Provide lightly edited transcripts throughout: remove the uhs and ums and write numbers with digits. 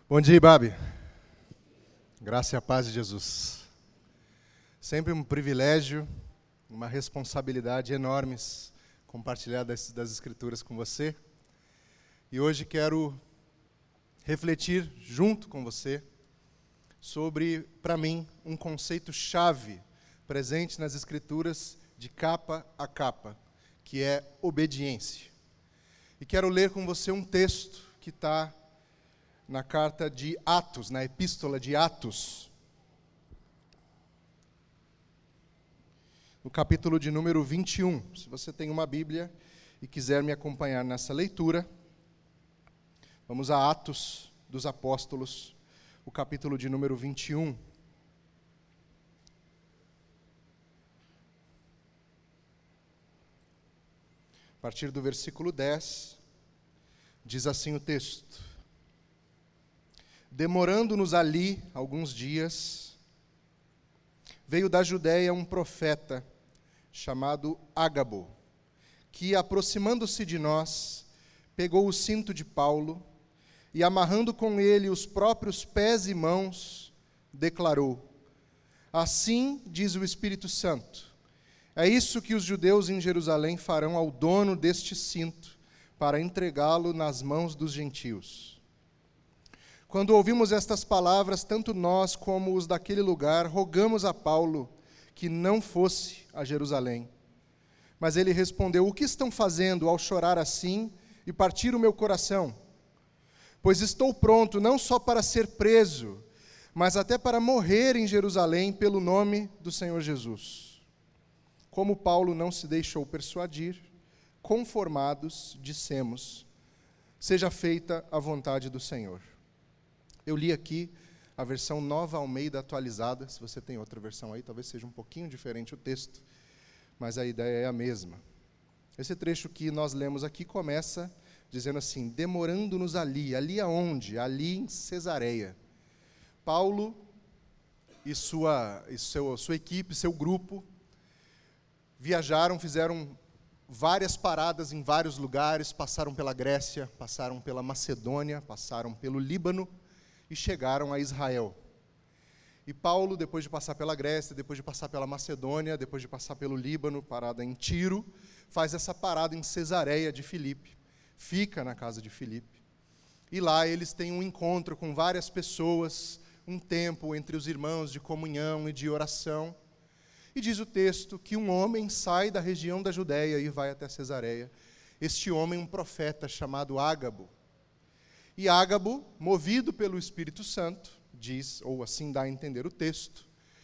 Bom dia, Babi. Graça e a paz de Jesus. Sempre um privilégio, uma responsabilidade enormes compartilhar das Escrituras com você. E hoje quero refletir junto com você sobre, para mim, um conceito-chave presente nas Escrituras de capa a capa, que é obediência. E quero ler com você um texto que está na carta de Atos, na epístola de Atos, no capítulo de número 21. Se você tem uma Bíblia e quiser me acompanhar nessa leitura, vamos a Atos dos Apóstolos, o capítulo de número 21. A partir do versículo 10, diz assim o texto: Demorando-nos ali alguns dias, veio da Judéia um profeta chamado Ágabo, que, aproximando-se de nós, pegou o cinto de Paulo e, amarrando com ele os próprios pés e mãos, declarou: Assim diz o Espírito Santo, é isso que os judeus em Jerusalém farão ao dono deste cinto, para entregá-lo nas mãos dos gentios. Quando ouvimos estas palavras, tanto nós como os daquele lugar, rogamos a Paulo que não fosse a Jerusalém. Mas ele respondeu: O que estão fazendo ao chorar assim e partir o meu coração? Pois estou pronto não só para ser preso, mas até para morrer em Jerusalém pelo nome do Senhor Jesus. Como Paulo não se deixou persuadir, conformados, dissemos: Seja feita a vontade do Senhor. Eu li aqui a versão Nova Almeida atualizada. Se você tem outra versão aí, talvez seja um pouquinho diferente o texto, mas a ideia é a mesma. Esse trecho que nós lemos aqui começa dizendo assim: demorando-nos ali. Ali aonde? Ali em Cesareia. Paulo e sua equipe, seu grupo, viajaram, fizeram várias paradas em vários lugares, passaram pela Grécia, passaram pela Macedônia, passaram pelo Líbano, e chegaram a Israel. E Paulo, depois de passar pela Grécia, depois de passar pela Macedônia, depois de passar pelo Líbano, parada em Tiro, faz essa parada em Cesareia de Filipe, fica na casa de Filipe. E lá eles têm um encontro com várias pessoas, um tempo entre os irmãos de comunhão e de oração. E diz o texto que um homem sai da região da Judéia e vai até Cesareia. Este homem, um profeta chamado Ágabo. E Ágabo, movido pelo Espírito Santo, diz, ou assim dá a entender o texto,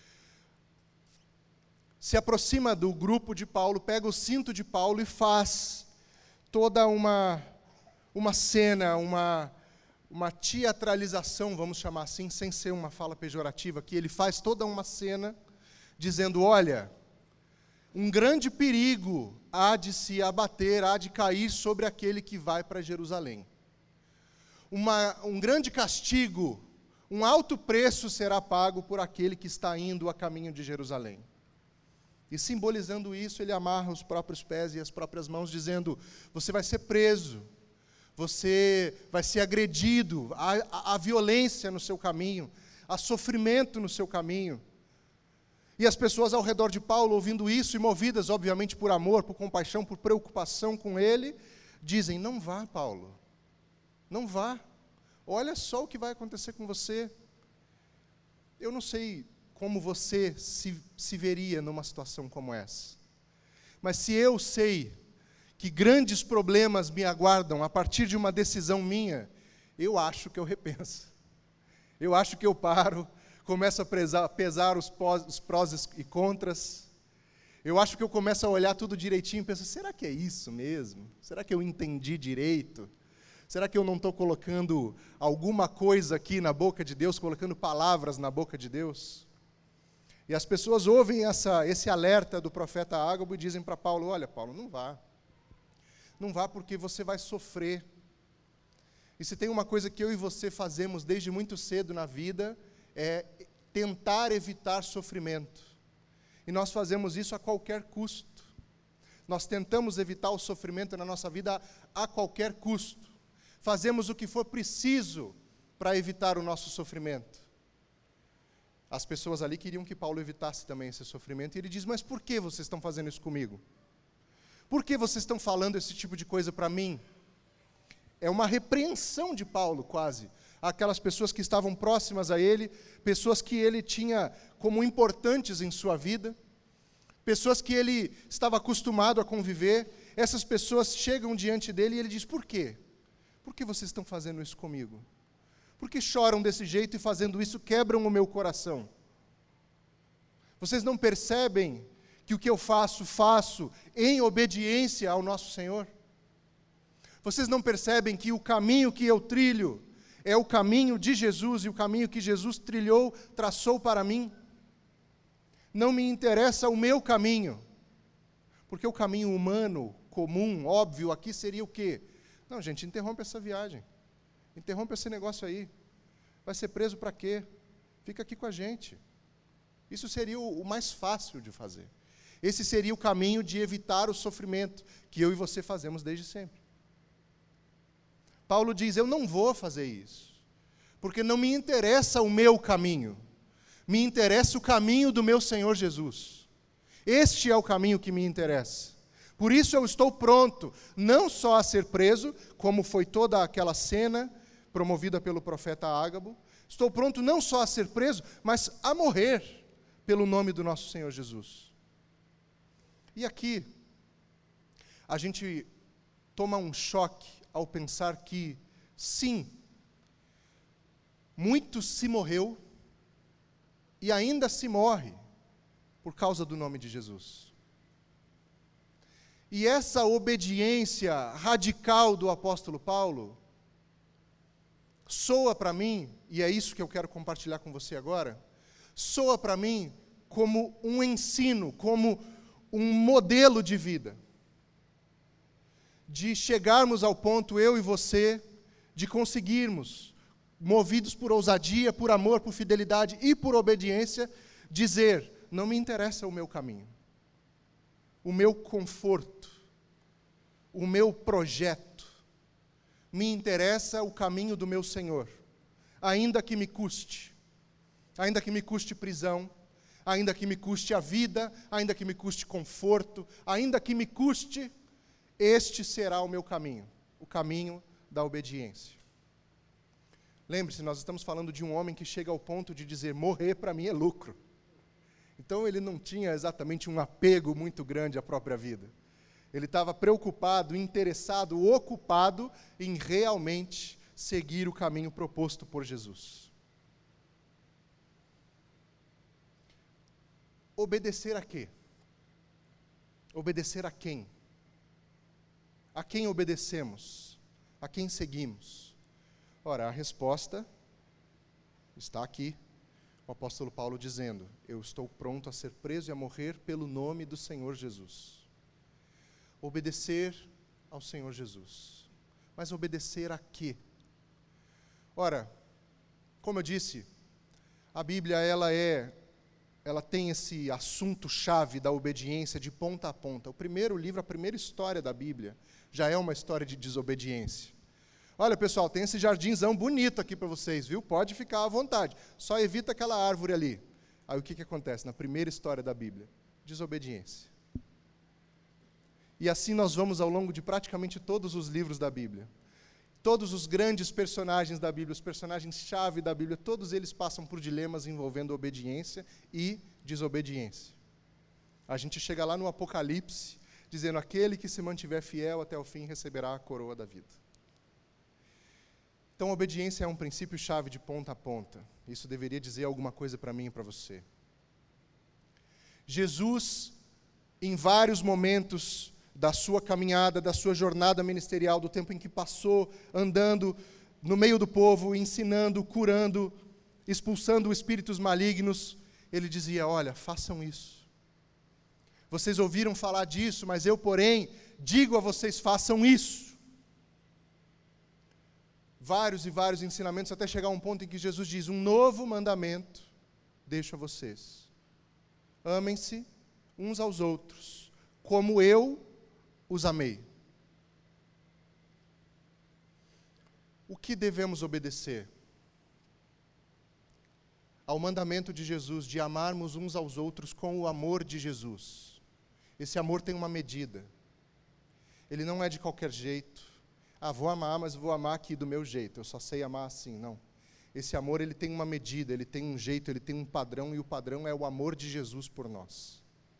se aproxima do grupo de Paulo, pega o cinto de Paulo e faz toda uma cena, uma teatralização, vamos chamar assim, sem ser uma fala pejorativa, que ele faz toda uma cena dizendo: olha, um grande perigo há de se abater, há de cair sobre aquele que vai para Jerusalém. Um grande castigo, um alto preço será pago por aquele que está indo a caminho de Jerusalém. E simbolizando isso, ele amarra os próprios pés e as próprias mãos, dizendo: você vai ser preso, você vai ser agredido, há violência no seu caminho, há sofrimento no seu caminho. E as pessoas ao redor de Paulo, ouvindo isso, e movidas, obviamente, por amor, por compaixão, por preocupação com ele, dizem: não vá, Paulo. Não vá. Olha só o que vai acontecer com você. Eu não sei como você se veria numa situação como essa. Mas se eu sei que grandes problemas me aguardam a partir de uma decisão minha, eu acho que eu repenso. Eu acho que eu paro, começo a pesar os prós e contras. Eu acho que eu começo a olhar tudo direitinho e penso: será que é isso mesmo? Será que eu entendi direito? Será que eu não estou colocando alguma coisa aqui na boca de Deus, colocando palavras na boca de Deus? E as pessoas ouvem esse alerta do profeta Ágabo e dizem para Paulo: olha, Paulo, não vá. Não vá, porque você vai sofrer. E se tem uma coisa que eu e você fazemos desde muito cedo na vida, é tentar evitar sofrimento. E nós fazemos isso a qualquer custo. Nós tentamos evitar o sofrimento na nossa vida a qualquer custo. Fazemos o que for preciso para evitar o nosso sofrimento? As pessoas ali queriam que Paulo evitasse também esse sofrimento, e ele diz, mas por que vocês estão fazendo isso comigo? Por que vocês estão falando esse tipo de coisa para mim? É uma repreensão de Paulo, quase, àquelas pessoas que estavam próximas a ele, pessoas que ele tinha como importantes em sua vida, pessoas que ele estava acostumado a conviver. Essas pessoas chegam diante dele e ele diz, por quê? Por que vocês estão fazendo isso comigo? Por que choram desse jeito e fazendo isso quebram o meu coração? Vocês não percebem que o que eu faço em obediência ao nosso Senhor? Vocês não percebem que o caminho que eu trilho é o caminho de Jesus e o caminho que Jesus trilhou, traçou para mim? Não me interessa o meu caminho, porque o caminho humano, comum, óbvio, aqui seria o quê? Não, gente, interrompe essa viagem, interrompe esse negócio aí, vai ser preso para quê? Fica aqui com a gente. Isso seria o mais fácil de fazer. Esse seria o caminho de evitar o sofrimento que eu e você fazemos desde sempre. Paulo diz, eu não vou fazer isso, porque não me interessa o meu caminho, me interessa o caminho do meu Senhor Jesus. Este é o caminho que me interessa. Por isso eu estou pronto, não só a ser preso, como foi toda aquela cena promovida pelo profeta Ágabo, estou pronto não só a ser preso, mas a morrer pelo nome do nosso Senhor Jesus. E aqui, a gente toma um choque ao pensar que, sim, muito se morreu e ainda se morre por causa do nome de Jesus. E essa obediência radical do apóstolo Paulo soa para mim, e é isso que eu quero compartilhar com você agora, soa para mim como um ensino, como um modelo de vida. De chegarmos ao ponto, eu e você, de conseguirmos, movidos por ousadia, por amor, por fidelidade e por obediência, dizer, não me interessa o meu caminho, o meu conforto, o meu projeto, me interessa o caminho do meu Senhor, ainda que me custe prisão, ainda que me custe a vida, ainda que me custe conforto, ainda que me custe, este será o meu caminho, o caminho da obediência. Lembre-se, nós estamos falando de um homem que chega ao ponto de dizer, morrer para mim é lucro. Então ele não tinha exatamente um apego muito grande à própria vida. Ele estava preocupado, interessado, ocupado em realmente seguir o caminho proposto por Jesus. Obedecer a quê? Obedecer a quem? A quem obedecemos? A quem seguimos? Ora, a resposta está aqui. O apóstolo Paulo dizendo, eu estou pronto a ser preso e a morrer pelo nome do Senhor Jesus. Obedecer ao Senhor Jesus. Mas obedecer a quê? Ora, como eu disse, a Bíblia ela tem esse assunto-chave da obediência de ponta a ponta. O primeiro livro, a primeira história da Bíblia, já é uma história de desobediência. Olha, pessoal, tem esse jardinzão bonito aqui para vocês, viu? Pode ficar à vontade. Só evita aquela árvore ali. Aí o que acontece na primeira história da Bíblia? Desobediência. E assim nós vamos ao longo de praticamente todos os livros da Bíblia. Todos os grandes personagens da Bíblia, os personagens-chave da Bíblia, todos eles passam por dilemas envolvendo obediência e desobediência. A gente chega lá no Apocalipse, dizendo, aquele que se mantiver fiel até o fim receberá a coroa da vida. Então, a obediência é um princípio-chave de ponta a ponta. Isso deveria dizer alguma coisa para mim e para você. Jesus, em vários momentos da sua caminhada, da sua jornada ministerial, do tempo em que passou andando no meio do povo, ensinando, curando, expulsando espíritos malignos, ele dizia, olha, façam isso. Vocês ouviram falar disso, mas eu, porém, digo a vocês, façam isso. Vários e vários ensinamentos, até chegar a um ponto em que Jesus diz, um novo mandamento deixo a vocês. Amem-se uns aos outros, como eu os amei. O que devemos obedecer? ao mandamento de Jesus de amarmos uns aos outros com o amor de Jesus. Esse amor tem uma medida. Ele não é de qualquer jeito. Vou amar, mas vou amar aqui do meu jeito. Eu só sei amar assim. Não. Esse amor, ele tem uma medida, ele tem um jeito, ele tem um padrão, e o padrão é o amor de Jesus por nós.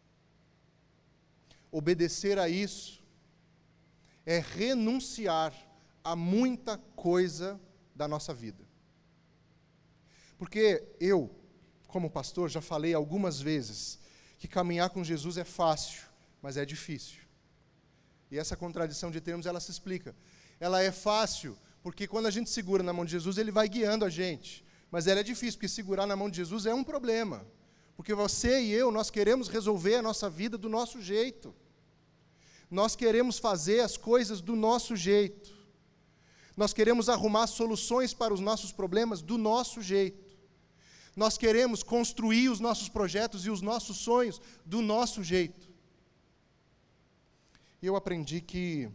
Obedecer a isso é renunciar a muita coisa da nossa vida. Porque eu, como pastor, já falei algumas vezes que caminhar com Jesus é fácil, mas é difícil. E essa contradição de termos, ela se explica. Ela é fácil, porque quando a gente segura na mão de Jesus, ele vai guiando a gente. Mas ela é difícil, porque segurar na mão de Jesus é um problema. Porque você e eu, nós queremos resolver a nossa vida do nosso jeito. Nós queremos fazer as coisas do nosso jeito. Nós queremos arrumar soluções para os nossos problemas do nosso jeito. Nós queremos construir os nossos projetos e os nossos sonhos do nosso jeito. E eu aprendi que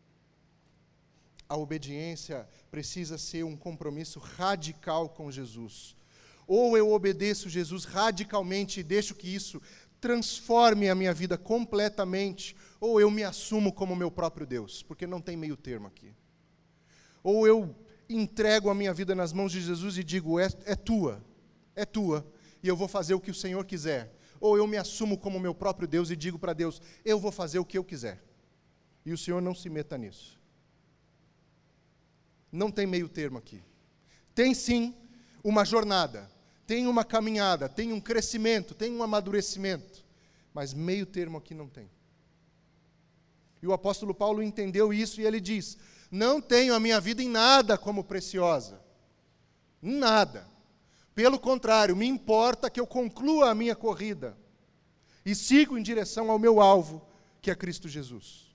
a obediência precisa ser um compromisso radical com Jesus. Ou eu obedeço Jesus radicalmente e deixo que isso transforme a minha vida completamente, ou eu me assumo como meu próprio Deus, porque não tem meio termo aqui. Ou eu entrego a minha vida nas mãos de Jesus e digo, é tua, e eu vou fazer o que o Senhor quiser. Ou eu me assumo como meu próprio Deus e digo para Deus, eu vou fazer o que eu quiser. E o Senhor não se meta nisso. Não tem meio termo aqui. Tem sim uma jornada, tem uma caminhada, tem um crescimento, tem um amadurecimento, mas meio termo aqui não tem. E o apóstolo Paulo entendeu isso e ele diz, não tenho a minha vida em nada como preciosa. Em nada. Pelo contrário, me importa que eu conclua a minha corrida e sigo em direção ao meu alvo, que é Cristo Jesus.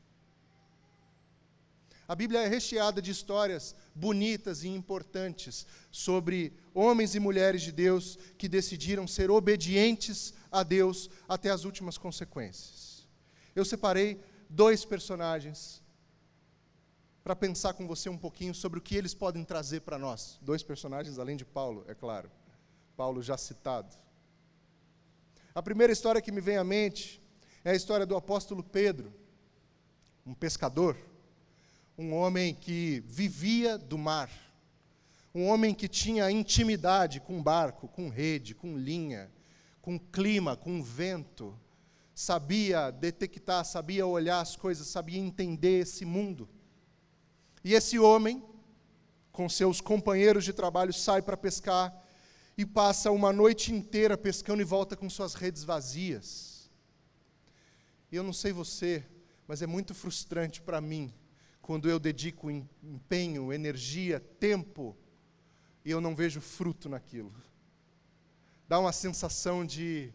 A Bíblia é recheada de histórias bonitas e importantes sobre homens e mulheres de Deus que decidiram ser obedientes a Deus até as últimas consequências. Eu separei 2 personagens para pensar com você um pouquinho sobre o que eles podem trazer para nós. 2 personagens, além de Paulo, é claro. Paulo já citado. A primeira história que me vem à mente é a história do apóstolo Pedro, um pescador, um homem que vivia do mar, um homem que tinha intimidade com barco, com rede, com linha, com clima, com vento, sabia detectar, sabia olhar as coisas, sabia entender esse mundo. E esse homem, com seus companheiros de trabalho, sai para pescar e passa uma noite inteira pescando e volta com suas redes vazias. E eu não sei você, mas é muito frustrante para mim, quando eu dedico empenho, energia, tempo, e eu não vejo fruto naquilo. Dá uma sensação de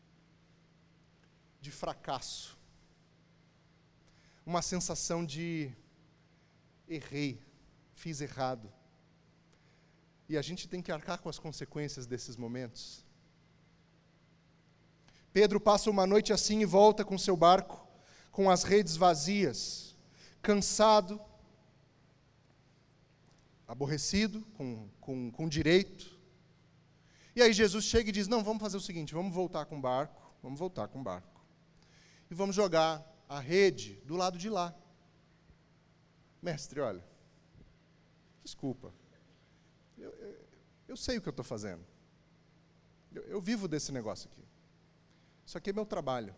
fracasso. Uma sensação de errei, fiz errado. E a gente tem que arcar com as consequências desses momentos. Pedro passa uma noite assim e volta com seu barco, com as redes vazias, cansado, aborrecido, com direito. E aí Jesus chega e diz, não, vamos fazer o seguinte, vamos voltar com o barco, e vamos jogar a rede do lado de lá. Mestre, olha, desculpa, eu sei o que eu estou fazendo, eu vivo desse negócio aqui, isso aqui é meu trabalho,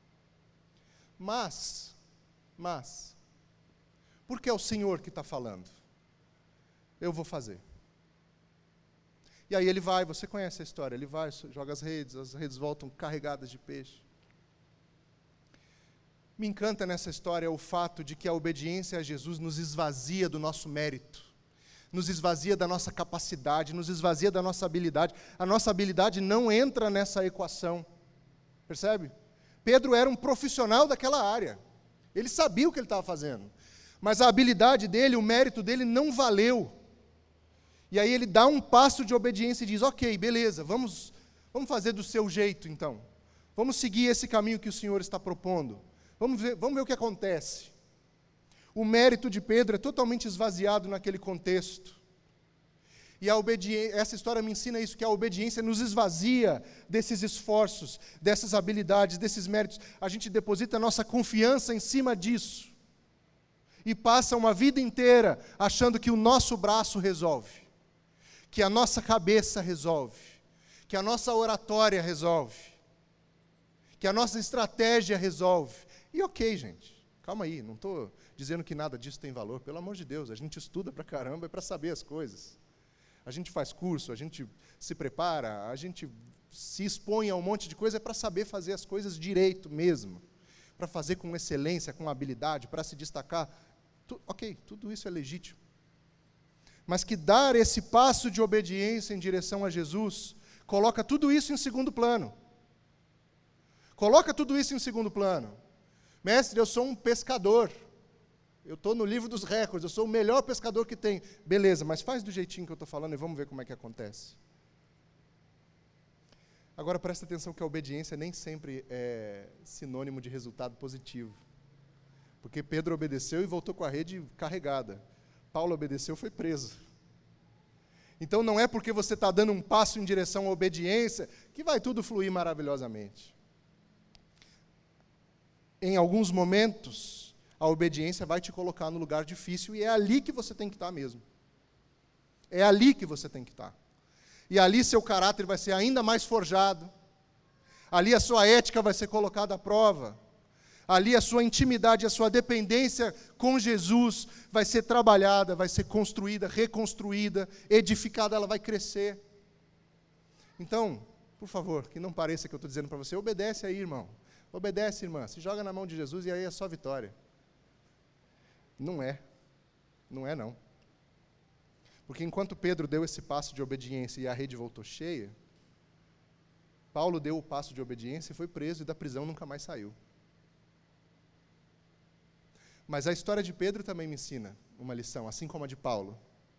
mas, porque é o Senhor que está falando, eu vou fazer. E aí ele vai, você conhece a história, ele vai, joga as redes voltam carregadas de peixe. Me encanta nessa história o fato de que a obediência a Jesus nos esvazia do nosso mérito, nos esvazia da nossa capacidade, nos esvazia da nossa habilidade. A nossa habilidade não entra nessa equação, percebe? Pedro era um profissional daquela área, ele sabia o que ele estava fazendo, mas a habilidade dele, o mérito dele não valeu. E aí ele dá um passo de obediência e diz, ok, beleza, vamos fazer do seu jeito então, vamos seguir esse caminho que o Senhor está propondo. Vamos ver o que acontece. O mérito de Pedro é totalmente esvaziado naquele contexto. E essa história me ensina isso, que a obediência nos esvazia desses esforços, dessas habilidades, desses méritos. A gente deposita a nossa confiança em cima disso. E passa uma vida inteira achando que o nosso braço resolve, que a nossa cabeça resolve, que a nossa oratória resolve, que a nossa estratégia resolve. E ok, gente, calma aí, não estou dizendo que nada disso tem valor, pelo amor de Deus, a gente estuda pra caramba, é para saber as coisas. A gente faz curso, a gente se prepara, a gente se expõe a um monte de coisa para saber fazer as coisas direito mesmo, para fazer com excelência, com habilidade, para se destacar. Ok, tudo isso é legítimo. Mas que dar esse passo de obediência em direção a Jesus coloca tudo isso em segundo plano. Coloca tudo isso em segundo plano. Mestre, eu sou um pescador. Eu estou no livro dos recordes, eu sou o melhor pescador que tem. Beleza, mas faz do jeitinho que eu estou falando e vamos ver como é que acontece. Agora presta atenção que a obediência nem sempre é sinônimo de resultado positivo. Porque Pedro obedeceu e voltou com a rede carregada. Paulo obedeceu e foi preso. Então não é porque você está dando um passo em direção à obediência que vai tudo fluir maravilhosamente. Em alguns momentos, a obediência vai te colocar no lugar difícil e é ali que você tem que estar mesmo. É ali que você tem que estar. E ali seu caráter vai ser ainda mais forjado. Ali a sua ética vai ser colocada à prova. Ali a sua intimidade, a sua dependência com Jesus vai ser trabalhada, vai ser construída, reconstruída, edificada, ela vai crescer. Então, por favor, que não pareça que eu estou dizendo para você, obedece aí, irmão. Obedece, irmã. Se joga na mão de Jesus e aí é só vitória. Não é. Não é, não. Porque enquanto Pedro deu esse passo de obediência e a rede voltou cheia, Paulo deu o passo de obediência e foi preso e da prisão nunca mais saiu. Mas a história de Pedro também me ensina uma lição, assim como a de Paulo.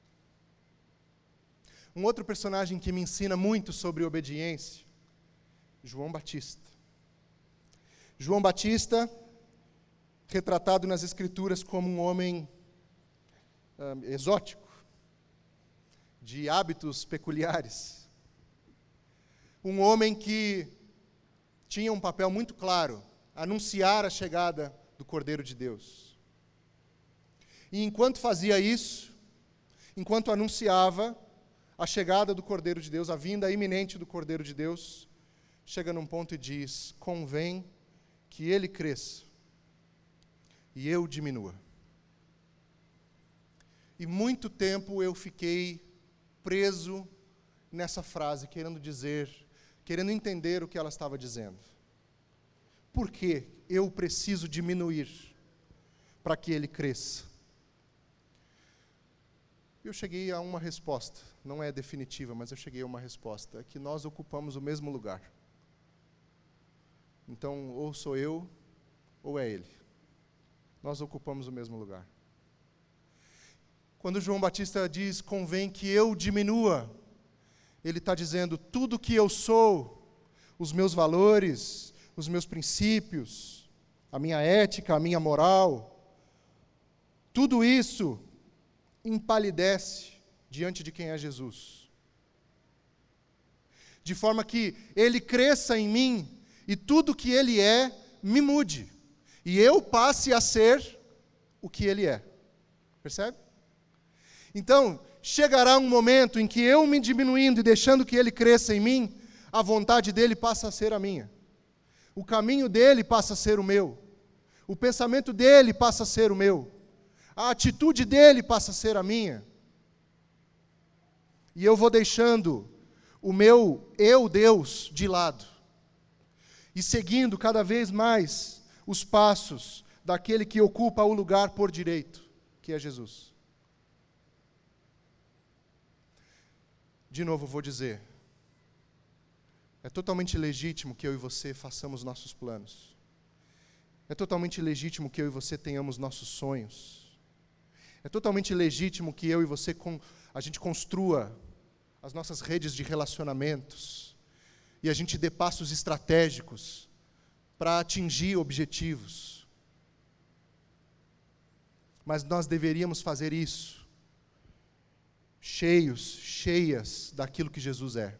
Um outro personagem que me ensina muito sobre obediência, João Batista. João Batista, retratado nas Escrituras como um homem exótico, de hábitos peculiares. Um homem que tinha um papel muito claro, anunciar a chegada do Cordeiro de Deus. E enquanto fazia isso, enquanto anunciava a chegada do Cordeiro de Deus, a vinda iminente do Cordeiro de Deus, chega num ponto e diz: convém que ele cresça e eu diminua. E muito tempo eu fiquei preso nessa frase, querendo entender o que ela estava dizendo. Por que eu preciso diminuir para que ele cresça? Eu cheguei a uma resposta, não é definitiva, mas eu cheguei a uma resposta, é que nós ocupamos o mesmo lugar. Então, ou sou eu, ou é ele. Nós ocupamos o mesmo lugar. Quando João Batista diz, convém que eu diminua, ele está dizendo, tudo que eu sou, os meus valores, os meus princípios, a minha ética, a minha moral, tudo isso empalidece diante de quem é Jesus. De forma que ele cresça em mim e tudo que ele é me mude. E eu passe a ser o que ele é. Percebe? Então, chegará um momento em que eu me diminuindo e deixando que ele cresça em mim, a vontade dele passa a ser a minha. O caminho dele passa a ser o meu. O pensamento dele passa a ser o meu. A atitude dele passa a ser a minha. E eu vou deixando o meu eu, Deus, de lado. E seguindo cada vez mais os passos daquele que ocupa o lugar por direito, que é Jesus. De novo vou dizer, é totalmente legítimo que eu e você façamos nossos planos. É totalmente legítimo que eu e você tenhamos nossos sonhos. É totalmente legítimo que eu e você, a gente construa as nossas redes de relacionamentos e a gente dê passos estratégicos para atingir objetivos. Mas nós deveríamos fazer isso cheias daquilo que Jesus é.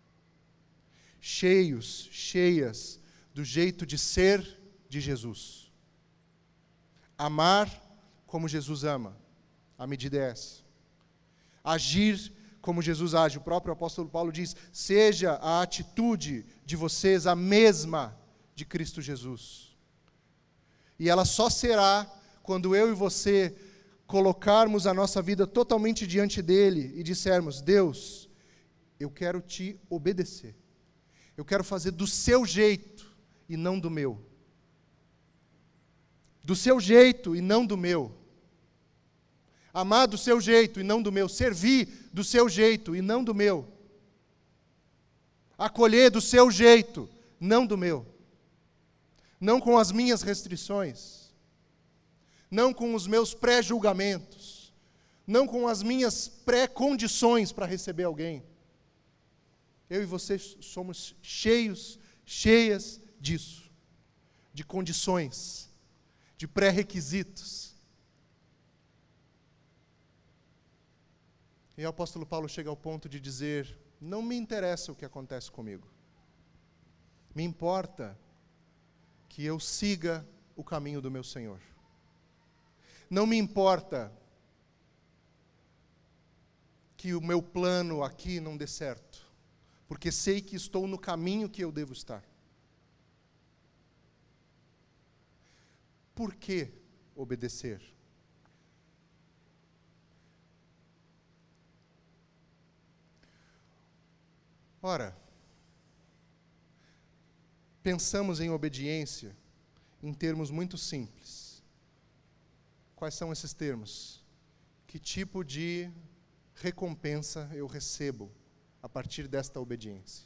Cheias do jeito de ser de Jesus. Amar como Jesus ama. A medida é essa. Agir como Jesus age. O próprio apóstolo Paulo diz: seja a atitude de vocês a mesma de Cristo Jesus. E ela só será quando eu e você colocarmos a nossa vida totalmente diante dele e dissermos: Deus, eu quero te obedecer. Eu quero fazer do seu jeito e não do meu. Do seu jeito e não do meu. Amar do seu jeito e não do meu. Servir do seu jeito e não do meu. Acolher do seu jeito, não do meu. Não com as minhas restrições. Não com os meus pré-julgamentos. Não com as minhas pré-condições para receber alguém. Eu e você somos cheias disso. De condições. De pré-requisitos. E o apóstolo Paulo chega ao ponto de dizer: não me interessa o que acontece comigo. Me importa que eu siga o caminho do meu Senhor. Não me importa que o meu plano aqui não dê certo, porque sei que estou no caminho que eu devo estar. Por que obedecer? Ora, pensamos em obediência em termos muito simples. Quais são esses termos? Que tipo de recompensa eu recebo a partir desta obediência?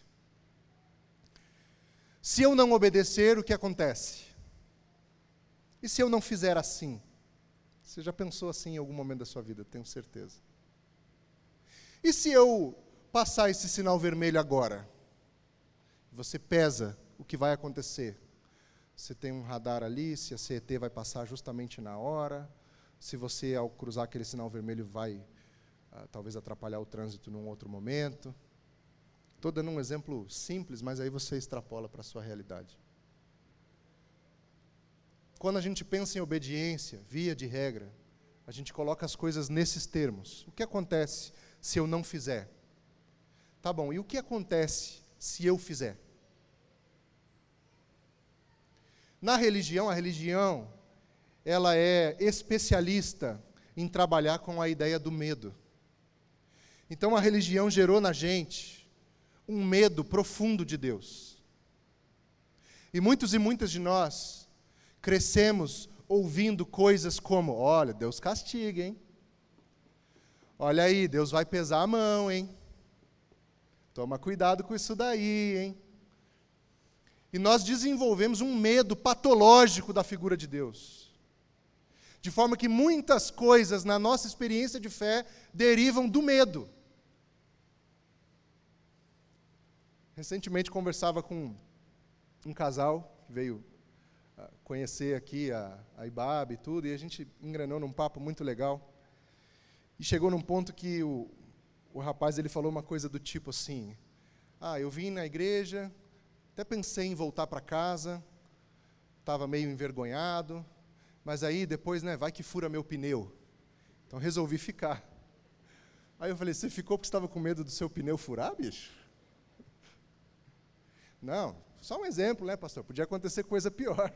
Se eu não obedecer, o que acontece? E se eu não fizer assim? Você já pensou assim em algum momento da sua vida, tenho certeza. E se eu passar esse sinal vermelho agora? Você pesa o que vai acontecer. Você tem um radar ali, se a CET vai passar justamente na hora, se você, ao cruzar aquele sinal vermelho, vai talvez atrapalhar o trânsito num outro momento. Estou dando um exemplo simples, mas aí você extrapola para a sua realidade. Quando a gente pensa em obediência, via de regra, a gente coloca as coisas nesses termos. O que acontece se eu não fizer? Tá bom, e o que acontece se eu fizer? Na religião, a religião, ela é especialista em trabalhar com a ideia do medo. Então a religião gerou na gente um medo profundo de Deus. E muitas de nós crescemos ouvindo coisas como: olha, Deus castiga, hein? Olha aí, Deus vai pesar a mão, hein? Toma cuidado com isso daí, hein? E nós desenvolvemos um medo patológico da figura de Deus. De forma que muitas coisas na nossa experiência de fé derivam do medo. Recentemente conversava com um casal que veio conhecer aqui a IBAB e tudo, e a gente engrenou num papo muito legal. E chegou num ponto que o rapaz ele falou uma coisa do tipo assim: eu vim na igreja, até pensei em voltar para casa, estava meio envergonhado, mas aí depois, vai que fura meu pneu. Então resolvi ficar. Aí eu falei: você ficou porque estava com medo do seu pneu furar, bicho? Não, só um exemplo, pastor? Podia acontecer coisa pior.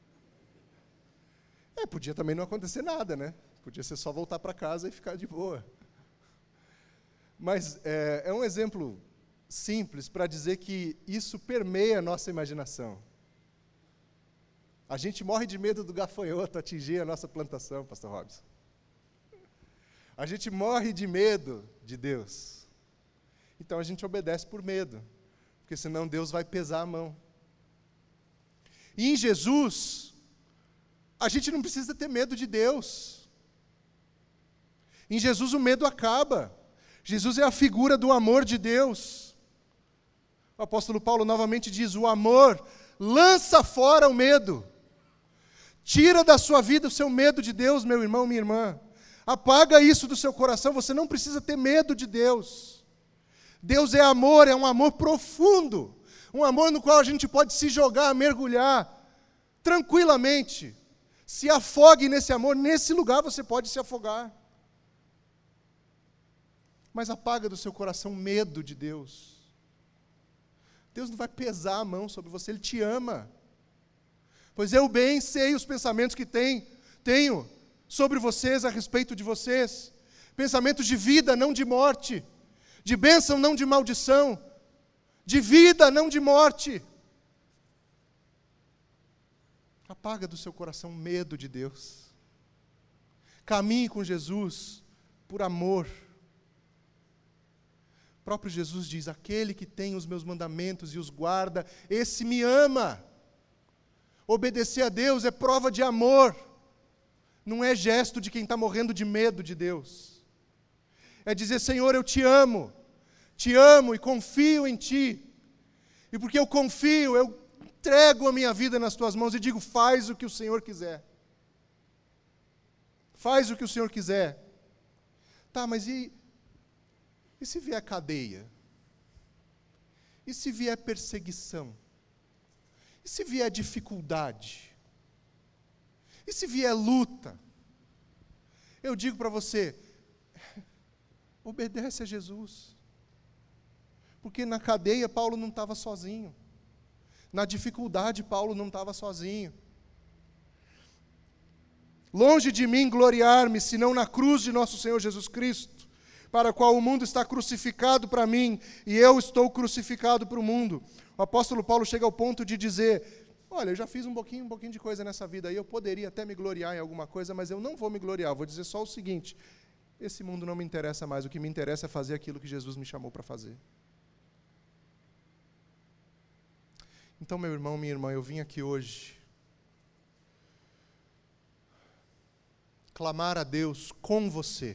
Podia também não acontecer nada, Podia ser só voltar para casa e ficar de boa. Mas é um exemplo simples para dizer que isso permeia a nossa imaginação. A gente morre de medo do gafanhoto atingir a nossa plantação, pastor Robson. A gente morre de medo de Deus. Então a gente obedece por medo, porque senão Deus vai pesar a mão. E em Jesus, a gente não precisa ter medo de Deus. Em Jesus o medo acaba. Jesus é a figura do amor de Deus. O apóstolo Paulo novamente diz: o amor lança fora o medo. Tira da sua vida o seu medo de Deus, meu irmão, minha irmã. Apaga isso do seu coração, você não precisa ter medo de Deus. Deus é amor, é um amor profundo, um amor no qual a gente pode se jogar, mergulhar tranquilamente. Se afogue nesse amor, nesse lugar você pode se afogar. Mas apaga do seu coração medo de Deus. Deus não vai pesar a mão sobre você, Ele te ama. Pois eu bem sei os pensamentos que tenho sobre vocês, a respeito de vocês. Pensamentos de vida, não de morte. De bênção, não de maldição. De vida, não de morte. Apaga do seu coração medo de Deus. Caminhe com Jesus por amor. O próprio Jesus diz: aquele que tem os meus mandamentos e os guarda, esse me ama. Obedecer a Deus é prova de amor. Não é gesto de quem está morrendo de medo de Deus. É dizer: Senhor, eu te amo e confio em Ti. E porque eu confio, eu entrego a minha vida nas Tuas mãos e digo: faz o que o Senhor quiser. Faz o que o Senhor quiser. Tá, mas e se vier cadeia? E se vier perseguição? E se vier dificuldade? E se vier luta? Eu digo para você, obedece a Jesus. Porque na cadeia Paulo não estava sozinho. Na dificuldade Paulo não estava sozinho. Longe de mim gloriar-me, senão na cruz de nosso Senhor Jesus Cristo, para a qual o mundo está crucificado para mim, e eu estou crucificado para o mundo. O apóstolo Paulo chega ao ponto de dizer: olha, eu já fiz um pouquinho de coisa nessa vida aí, eu poderia até me gloriar em alguma coisa, mas eu não vou me gloriar, vou dizer só o seguinte: esse mundo não me interessa mais, o que me interessa é fazer aquilo que Jesus me chamou para fazer. Então, meu irmão, minha irmã, eu vim aqui hoje clamar a Deus com você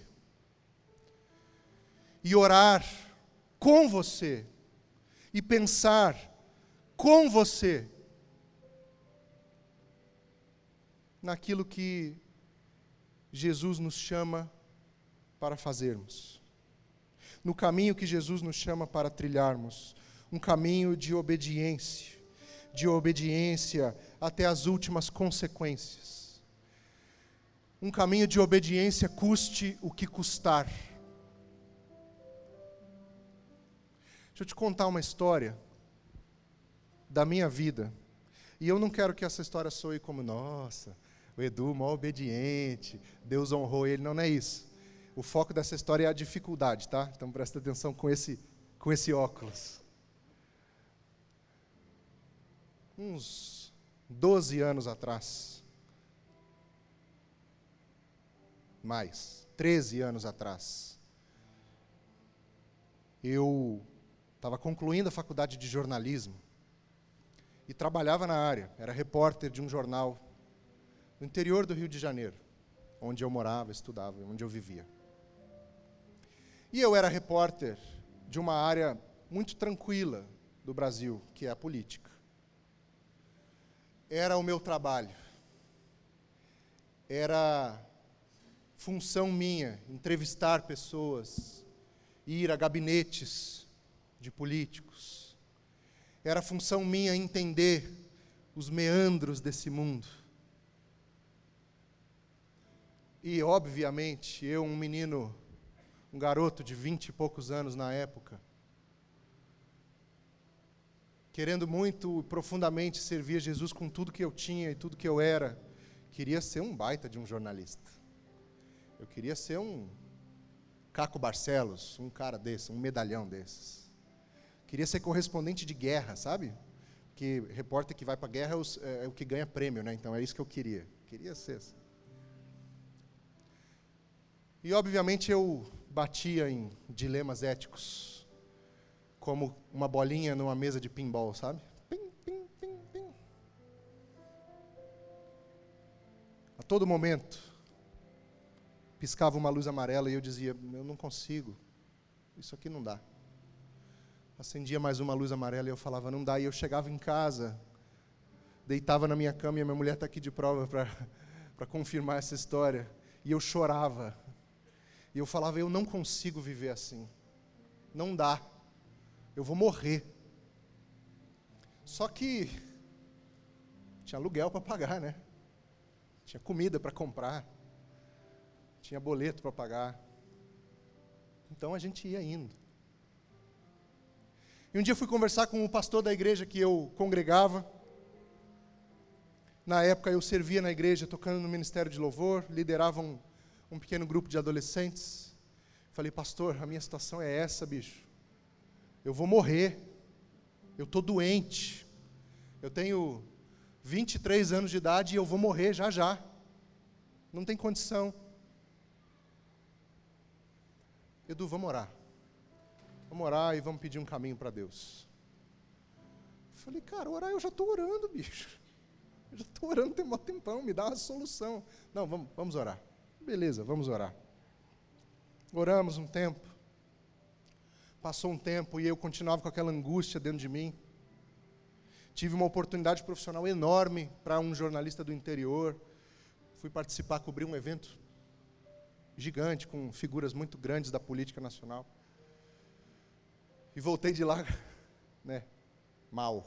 e orar com você e pensar com você naquilo que Jesus nos chama para fazermos, no caminho que Jesus nos chama para trilharmos, um caminho de obediência até as últimas consequências, um caminho de obediência custe o que custar. Deixa eu te contar uma história da minha vida, e eu não quero que essa história soe como: nossa, o Edu, mó obediente, Deus honrou ele. Não, não é isso. O foco dessa história é a dificuldade, tá? Então presta atenção com esse óculos. Uns 12 anos atrás, mais, 13 anos atrás, eu estava concluindo a faculdade de jornalismo e trabalhava na área, era repórter de um jornal no interior do Rio de Janeiro, onde eu morava, estudava, onde eu vivia. E eu era repórter de uma área muito tranquila do Brasil, que é a política. Era o meu trabalho. Era função minha entrevistar pessoas, ir a gabinetes de políticos. Era função minha entender os meandros desse mundo. E, obviamente, eu, um garoto de 20 e poucos anos na época, querendo muito e profundamente servir a Jesus com tudo que eu tinha e tudo que eu era, queria ser um baita de um jornalista. Eu queria ser um Caco Barcelos, um cara desse, um medalhão desses. Queria ser correspondente de guerra, sabe? Porque repórter que vai para a guerra é o que ganha prêmio, né? Então é isso que eu queria. Queria ser assim. E, obviamente, eu batia em dilemas éticos, como uma bolinha numa mesa de pinball, sabe? Pim, pim, pim, pim. A todo momento, piscava uma luz amarela e eu dizia: eu não consigo, isso aqui não dá. Acendia mais uma luz amarela e eu falava: não dá. E eu chegava em casa, deitava na minha cama, e a minha mulher está aqui de prova para confirmar essa história, e eu chorava E eu falava, eu não consigo viver assim. Não dá. Eu vou morrer. Só que tinha aluguel para pagar, né? Tinha comida para comprar. Tinha boleto para pagar. Então a gente ia indo. E um dia fui conversar com o pastor da igreja que eu congregava. Na época eu servia na igreja, tocando no ministério de louvor, liderava um pequeno grupo de adolescentes. Falei, pastor, a minha situação é essa, bicho. Eu vou morrer. Eu estou doente. Eu tenho 23 anos de idade e eu vou morrer já já. Não tem condição. Edu, vamos orar. Vamos orar e vamos pedir um caminho para Deus. Falei, cara, orar eu já estou orando, bicho. Eu já estou orando tem um tempão, me dá uma solução. Não, vamos orar. Beleza, vamos orar. Oramos um tempo. Passou um tempo e eu continuava com aquela angústia dentro de mim. Tive uma oportunidade profissional enorme para um jornalista do interior. Fui participar, cobrir um evento gigante, com figuras muito grandes da política nacional. E voltei de lá, né, mal.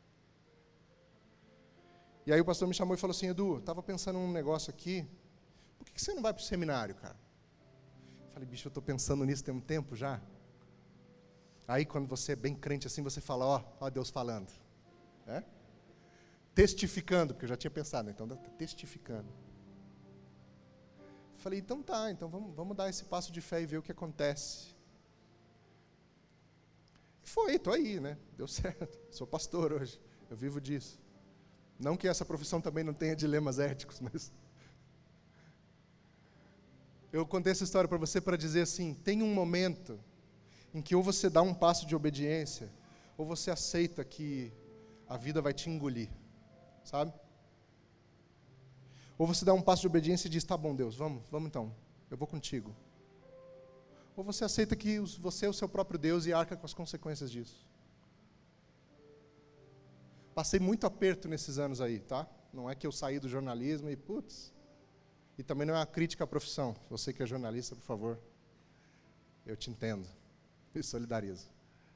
E aí o pastor me chamou e falou assim, Edu, estava pensando num negócio aqui, por que você não vai para o seminário, cara? Falei, bicho, eu estou pensando nisso tem um tempo já. Aí quando você é bem crente assim, você fala, ó Deus falando. É? Testificando, porque eu já tinha pensado, então está testificando. Falei, então tá, então vamos dar esse passo de fé e ver o que acontece. Estou aí, né? Deu certo. Sou pastor hoje, eu vivo disso. Não que essa profissão também não tenha dilemas éticos, mas... Eu contei essa história para você para dizer assim, tem um momento em que ou você dá um passo de obediência, ou você aceita que a vida vai te engolir, sabe? Ou você dá um passo de obediência e diz, tá bom Deus, vamos então, eu vou contigo. Ou você aceita que você é o seu próprio Deus e arca com as consequências disso. Passei muito aperto nesses anos aí, tá? Não é que eu saí do jornalismo e, putz, e também não é uma crítica à profissão. Você que é jornalista, por favor, eu te entendo, me solidarizo.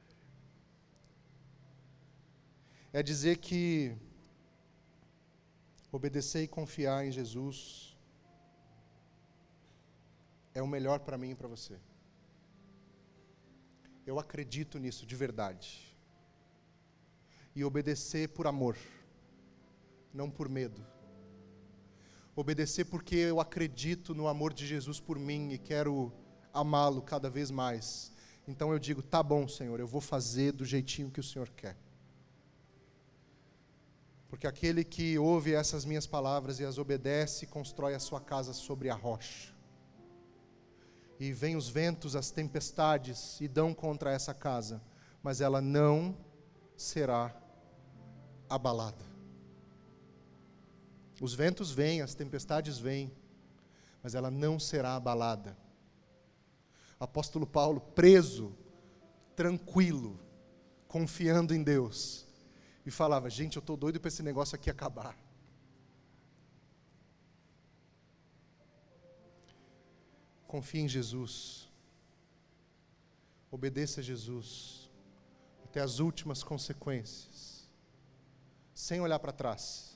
É dizer que obedecer e confiar em Jesus é o melhor para mim e para você. Eu acredito nisso de verdade. E obedecer por amor, não por medo. Obedecer porque eu acredito no amor de Jesus por mim e quero amá-lo cada vez mais. Então eu digo, tá bom, Senhor, eu vou fazer do jeitinho que o Senhor quer. Porque aquele que ouve essas minhas palavras e as obedece, constrói a sua casa sobre a rocha. E vêm os ventos, as tempestades, e dão contra essa casa, mas ela não será abalada. Os ventos vêm, as tempestades vêm, mas ela não será abalada. Apóstolo Paulo, preso, tranquilo, confiando em Deus, e falava, gente, eu estou doido para esse negócio aqui acabar. Confie em Jesus. Obedeça a Jesus até as últimas consequências, sem olhar para trás,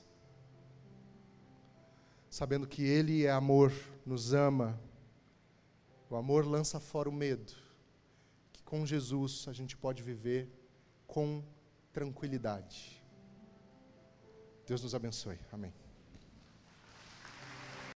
sabendo que Ele é amor, nos ama. O amor lança fora o medo, que com Jesus a gente pode viver com tranquilidade. Deus nos abençoe. Amém.